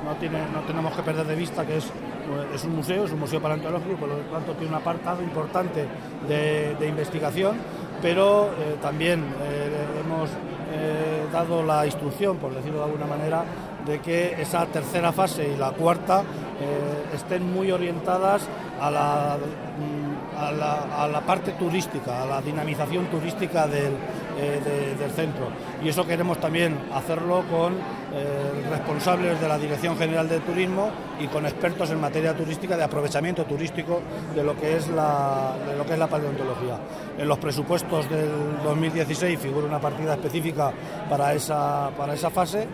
no tenemos que perder de vista que es un museo paleontológico, por lo tanto tiene un apartado importante de investigación, pero también hemos dado la instrucción, por decirlo de alguna manera, de que esa tercera fase y la cuarta estén muy orientadas a la parte turística, a la dinamización turística del centro. Y eso queremos también hacerlo con responsables de la Dirección General de Turismo y con expertos en materia turística, de aprovechamiento turístico de lo que es la paleontología. En los presupuestos del 2016 figura una partida específica para esa fase,